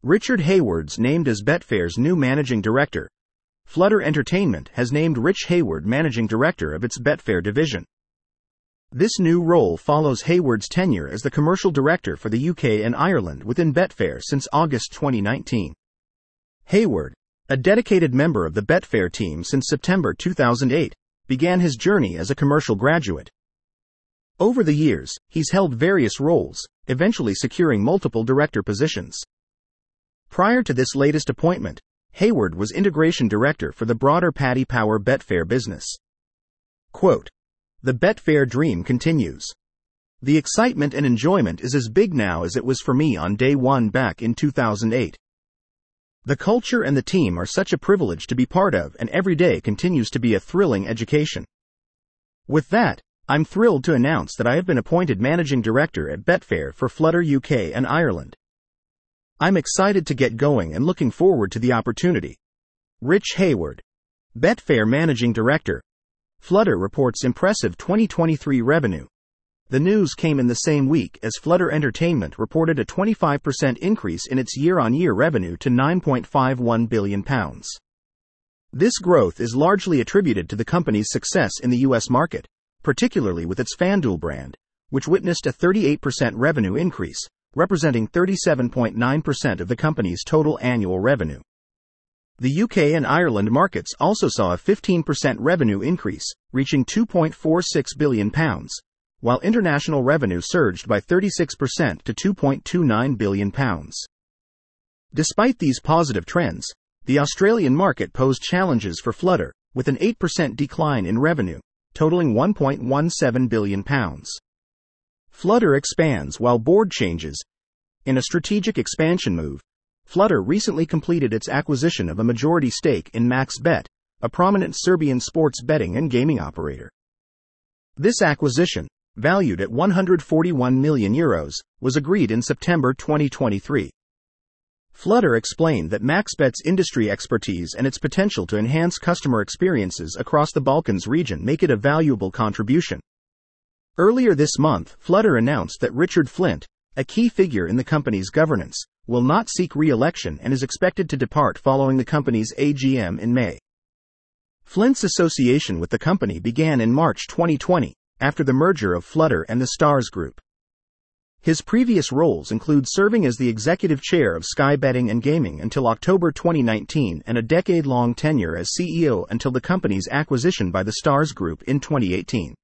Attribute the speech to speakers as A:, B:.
A: Richard Hayward's named as Betfair's new managing director. Flutter Entertainment has named Rich Hayward managing director of its Betfair division. This new role follows Hayward's tenure as the commercial director for the UK and Ireland within Betfair since August 2019. Hayward, a dedicated member of the Betfair team since September 2008, began his journey as a commercial graduate. Over the years, he's held various roles, eventually securing multiple director positions. Prior to this latest appointment, Hayward was integration director for the broader Paddy Power Betfair business. Quote, "The Betfair dream continues. The excitement and enjoyment is as big now as it was for me on day one back in 2008. The culture and the team are such a privilege to be part of, and every day continues to be a thrilling education. With that, I'm thrilled to announce that I have been appointed managing director at Betfair for Flutter UK and Ireland. I'm excited to get going and looking forward to the opportunity." Rich Hayward, Betfair managing director. Flutter reports impressive 2023 revenue. The news came in the same week as Flutter Entertainment reported a 25% increase in its year-on-year revenue to £9.51 billion. This growth is largely attributed to the company's success in the US market, particularly with its FanDuel brand, which witnessed a 38% revenue increase, representing 37.9% of the company's total annual revenue. The UK and Ireland markets also saw a 15% revenue increase, reaching £2.46 billion, while international revenue surged by 36% to £2.29 billion. Despite these positive trends, the Australian market posed challenges for Flutter, with an 8% decline in revenue, totaling £1.17 billion. Flutter expands while board changes. In a strategic expansion move, Flutter recently completed its acquisition of a majority stake in MaxBet, a prominent Serbian sports betting and gaming operator. This acquisition, valued at €141 million, was agreed in September 2023. Flutter explained that MaxBet's industry expertise and its potential to enhance customer experiences across the Balkans region make it a valuable contribution. Earlier this month, Flutter announced that Richard Flint, a key figure in the company's governance, will not seek re-election and is expected to depart following the company's AGM in May. Flint's association with the company began in March 2020, after the merger of Flutter and the Stars Group. His previous roles include serving as the executive chair of Sky Betting and Gaming until October 2019 and a decade-long tenure as CEO until the company's acquisition by the Stars Group in 2018.